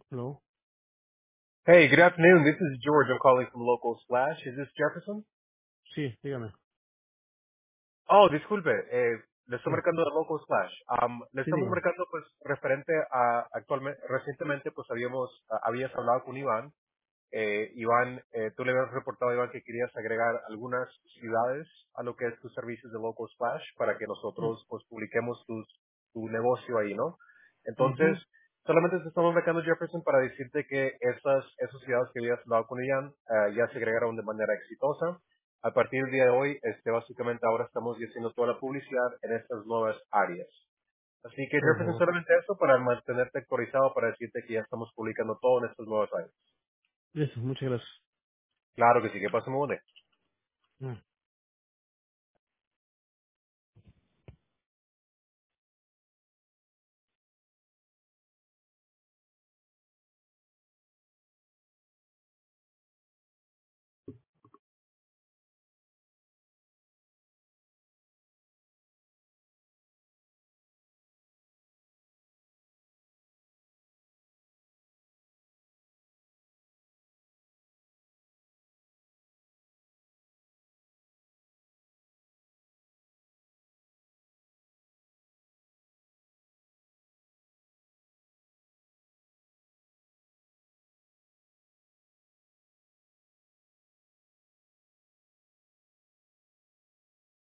Hello. Hey, good afternoon. This is George. I'm calling from Local Splash. Is this Jefferson? Sí, dígame. Oh, disculpe. Le estoy Sí, marcando de Local Splash. Le sí, estamos dígame. marcando, pues, referente a actualmente, recientemente, pues, habías hablado con Iván. Iván, tú le habías reportado a Iván que querías agregar algunas ciudades a lo que es tus servicios de Local Splash para que nosotros, pues, publiquemos tu negocio ahí, ¿no? Entonces, Ujú. solamente te estamos marcando, Jefferson, para decirte que esas ciudades que habías hablado con Iván ya se agregaron de manera exitosa. A partir del día de hoy, básicamente ahora estamos haciendo toda la publicidad en estas nuevas áreas. Así que, Jefferson, Ojo. solamente eso para mantenerte actualizado, para decirte que ya estamos publicando todo en estas nuevas áreas. Eso, muchas gracias. Claro que sí, que pase muy bien. Mm.